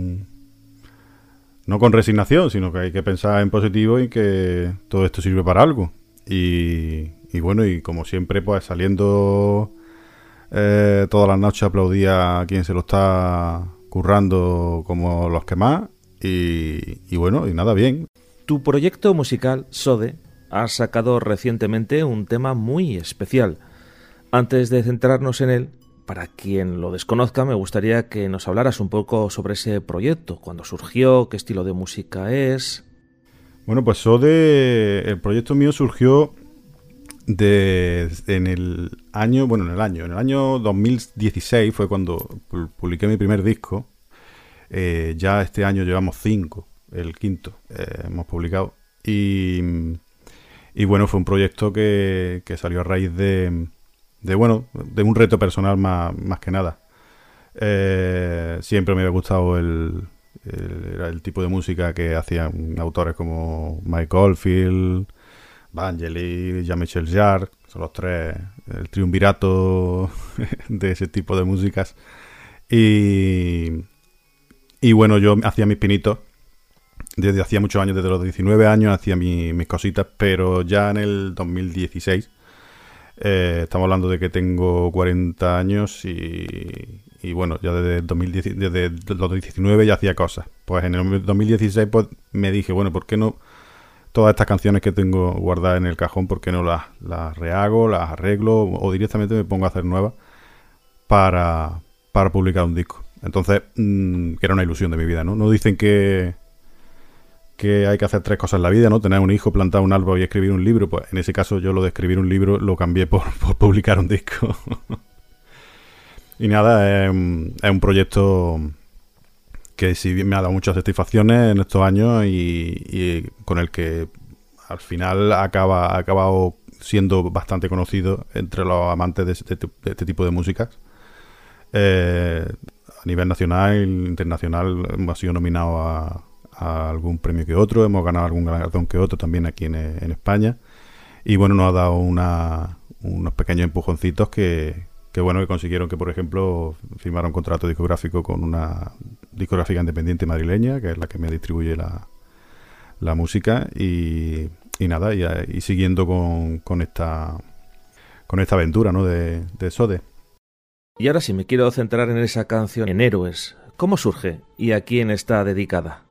S13: no con resignación, sino que hay que pensar en positivo y que todo esto sirve para algo. Y bueno, y como siempre, pues saliendo todas las noches a aplaudir a quien se lo está currando como los que más. Y bueno, y nada, bien.
S1: Tu proyecto musical, Sode, ha sacado recientemente un tema muy especial. Antes de centrarnos en él, para quien lo desconozca, me gustaría que nos hablaras un poco sobre ese proyecto, cuándo surgió, qué estilo de música es.
S13: Bueno, pues el proyecto mío surgió en el año 2016 fue cuando publiqué mi primer disco. Ya este año llevamos 5, el quinto hemos publicado. Y bueno, fue un proyecto que salió a raíz de un reto personal más que nada. Siempre me había gustado el tipo de música que hacían autores como Mike Oldfield, Vangelis, Jean-Michel Jarre, son los tres, el triunvirato de ese tipo de músicas. Y bueno, yo hacía mis pinitos desde hacía muchos años, desde los 19 años hacía mis cositas, pero ya en el 2016, estamos hablando de que tengo 40 años y bueno, ya desde los 19 ya hacía cosas. Pues en el 2016 pues me dije, bueno, ¿por qué no todas estas canciones que tengo guardadas en el cajón, por qué no las rehago, las arreglo o directamente me pongo a hacer nuevas para publicar un disco? Entonces, que era una ilusión de mi vida, ¿no? No dicen que hay que hacer 3 cosas en la vida, ¿no? Tener un hijo, plantar un árbol y escribir un libro. Pues en ese caso yo lo de escribir un libro lo cambié por publicar un disco. Y nada, es un proyecto que sí me ha dado muchas satisfacciones en estos años y con el que al final ha acabado siendo bastante conocido entre los amantes de este tipo de músicas. A nivel nacional e internacional hemos sido nominados a algún premio que otro, hemos ganado algún galardón que otro también aquí en España, y bueno, nos ha dado unos pequeños empujoncitos que consiguieron que, por ejemplo, firmara un contrato discográfico con una discográfica independiente madrileña, que es la que me distribuye la música, y nada, y siguiendo con esta aventura, ¿no? de Sode.
S1: Y ahora sí, me quiero centrar en esa canción, en Héroes. ¿Cómo surge y a quién está dedicada?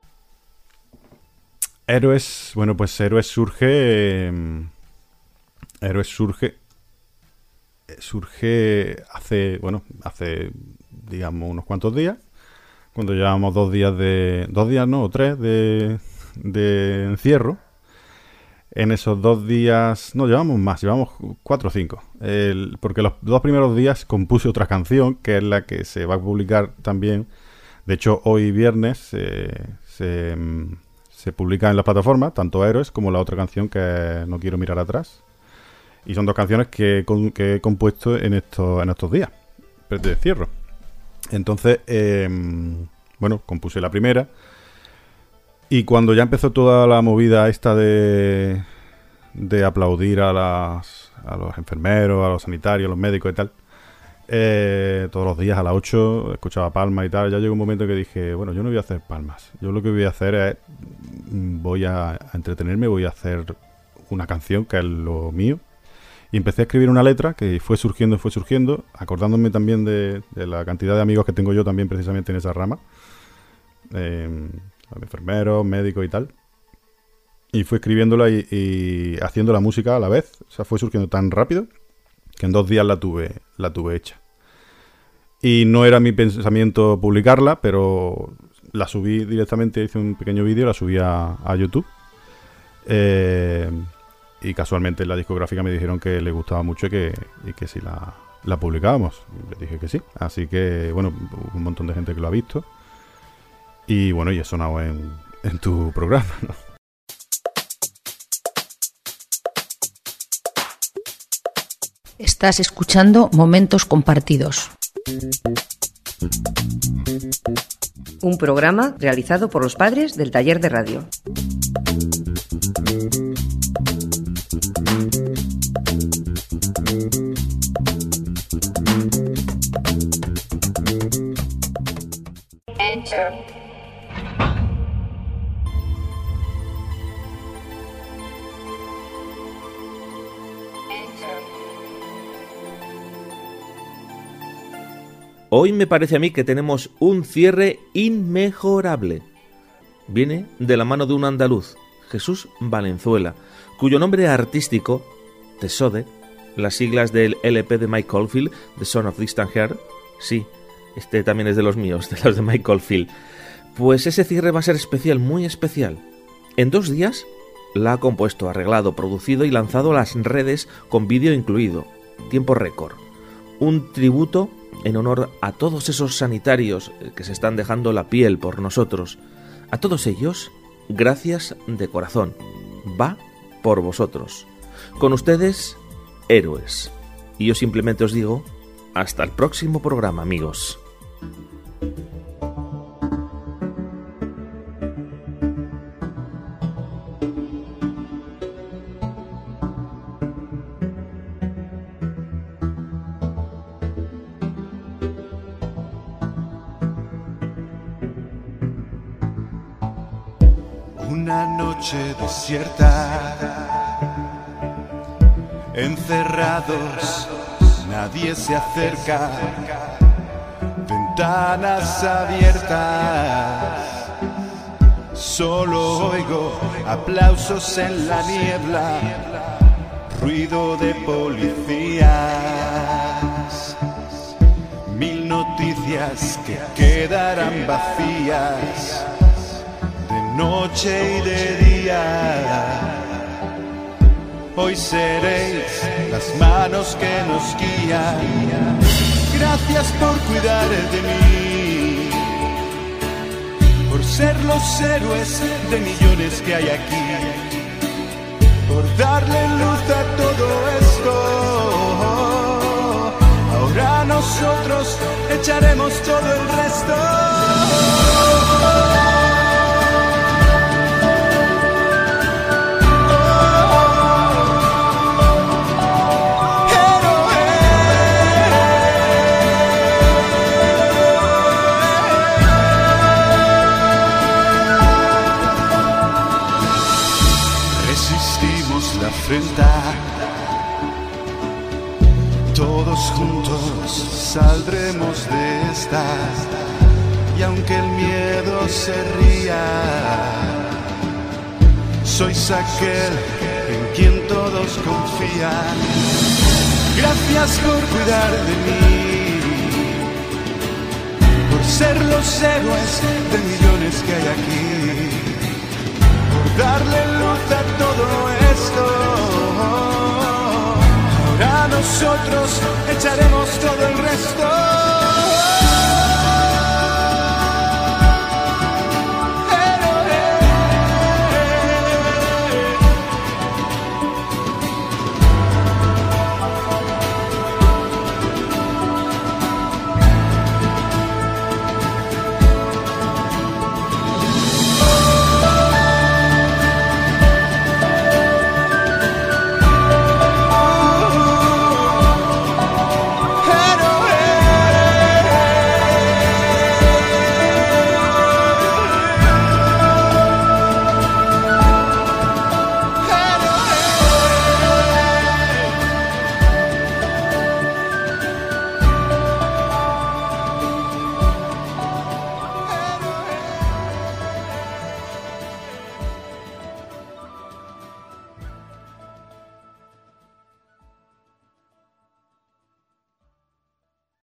S13: Héroes, bueno, pues Héroes surge hace, digamos, unos cuantos días, cuando llevamos 2 días o 3 de encierro. En esos 2 días, no, llevamos más, llevamos 4 o 5, porque los 2 primeros días compuse otra canción, que es la que se va a publicar también. De hecho, hoy viernes se publica en las plataformas, tanto Héroes como la otra canción que es No quiero mirar atrás. Y son 2 canciones que he compuesto en estos días de encierro. Entonces, compuse la primera. Y cuando ya empezó toda la movida esta de aplaudir a los enfermeros, a los sanitarios, a los médicos y tal, todos los días a las 8 escuchaba palmas y tal, ya llegó un momento que dije, bueno, yo no voy a hacer palmas. Yo lo que voy a hacer es, voy a entretenerme, voy a hacer una canción que es lo mío. Y empecé a escribir una letra que fue surgiendo, acordándome también de la cantidad de amigos que tengo yo también precisamente en esa rama. Enfermeros, médicos y tal. Y fui escribiéndola y haciendo la música a la vez. O sea, fue surgiendo tan rápido que en 2 días la tuve hecha. Y no era mi pensamiento publicarla, pero la subí directamente, hice un pequeño vídeo, la subí a YouTube. Y casualmente en la discográfica me dijeron que le gustaba mucho y que si la publicábamos. Y les dije que sí. Así que, bueno, hubo un montón de gente que lo ha visto. Y bueno, y he sonado en tu programa, ¿no?
S9: Estás escuchando Momentos Compartidos.
S10: Un programa realizado por los padres del taller de radio.
S1: Hoy me parece a mí que tenemos un cierre inmejorable. Viene de la mano de un andaluz, Jesús Valenzuela, cuyo nombre artístico, Tesode, las siglas del LP de Mike Oldfield, The Son of Distant Heart, sí, este también es de los míos, de los de Mike Oldfield, pues ese cierre va a ser especial, muy especial. En 2 días la ha compuesto, arreglado, producido y lanzado a las redes con vídeo incluido, tiempo récord. Un tributo en honor a todos esos sanitarios que se están dejando la piel por nosotros. A todos ellos, gracias de corazón. Va por vosotros. Con ustedes, Héroes. y yo simplemente os digo, hasta el próximo programa, amigos.
S14: Una noche desierta, encerrados, nadie se acerca, ventanas abiertas, solo oigo aplausos en la niebla, ruido de policías, 1000 noticias que quedarán vacías, noche y de día. Hoy seréis las manos que nos guían. Gracias por cuidar de mí, por ser los héroes de millones que hay aquí, por darle luz a todo esto. Ahora nosotros echaremos todo el resto. Todos juntos saldremos de esta, y aunque el miedo se ría, sois aquel en quien todos confían. Gracias por cuidar de mí, por ser los héroes de millones que hay aquí, por darle luz a todo esto. Ahora nosotros echaremos todo el resto.